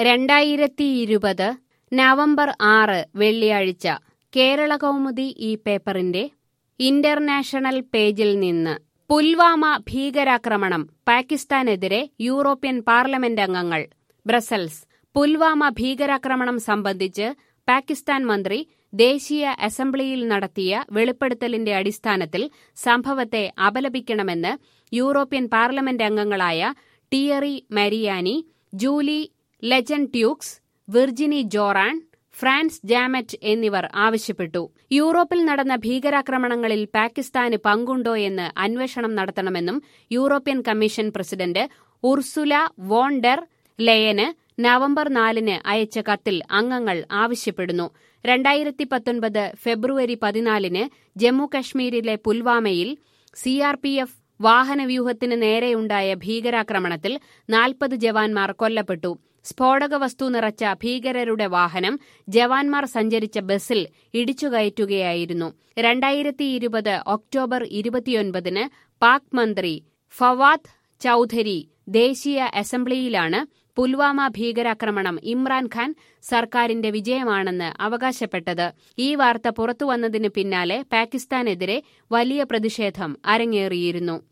2020 November 6 വെള്ളിയാഴ്ച കേരളകൗമുദി ഈ പേപ്പറിന്റെ ഇന്റർനാഷണൽ പേജിൽ നിന്ന് പുൽവാമ ഭീകരാക്രമണം പാകിസ്ഥാനെതിരെ യൂറോപ്യൻ പാർലമെന്റ് അംഗങ്ങൾ. ബ്രസൽസ്. പുൽവാമ ഭീകരാക്രമണം സംബന്ധിച്ച് പാകിസ്ഥാൻ മന്ത്രി ദേശീയ അസംബ്ലിയിൽ നടത്തിയ വെളിപ്പെടുത്തലിന്റെ അടിസ്ഥാനത്തിൽ സംഭവത്തെ അപലപിക്കണമെന്ന് യൂറോപ്യൻ പാർലമെന്റ് അംഗങ്ങളായ ടിയറി മരിയാനി, ജൂലി ലെജൻഡ്യൂക്സ്, വിർജിനി ജോറാൻ, ഫ്രാൻസ് ജാമറ്റ് എന്നിവർ ആവശ്യപ്പെട്ടു. യൂറോപ്പിൽ നടന്ന ഭീകരാക്രമണങ്ങളിൽ പാകിസ്ഥാന് പങ്കുണ്ടോയെന്ന് അന്വേഷണം നടത്തണമെന്നും European commission president Ursula von der ലെയന് നവംബർ 4 അയച്ച കത്തിൽ അംഗങ്ങൾ ആവശ്യപ്പെടുന്നു. 2019 ഫെബ്രുവരി 14 ജമ്മു കശ്മീരിലെ പുൽവാമയിൽ CRPF വാഹനവ്യൂഹത്തിന് നേരെയുണ്ടായ ഭീകരാക്രമണത്തിൽ 40 ജവാന്മാർ കൊല്ലപ്പെട്ടു. സ്ഫോടക വസ്തു നിറച്ച ഭീകരരുടെ വാഹനം ജവാന്മാർ സഞ്ചരിച്ച ബസിൽ ഇടിച്ചുകയറ്റുകയായിരുന്നു. 2020 ഒക്ടോബർ 29 പാക് മന്ത്രി ഫവാദ് ചൌധരി ദേശീയ അസംബ്ലിയിലാണ് പുൽവാമ ഭീകരാക്രമണം ഇമ്രാൻഖാൻ സർക്കാരിന്റെ വിജയമാണെന്ന് അവകാശപ്പെട്ടത്. ഈ വാർത്ത പുറത്തുവന്നതിന് പിന്നാലെ പാകിസ്ഥാനെതിരെ വലിയ പ്രതിഷേധം അരങ്ങേറിയിരുന്നു.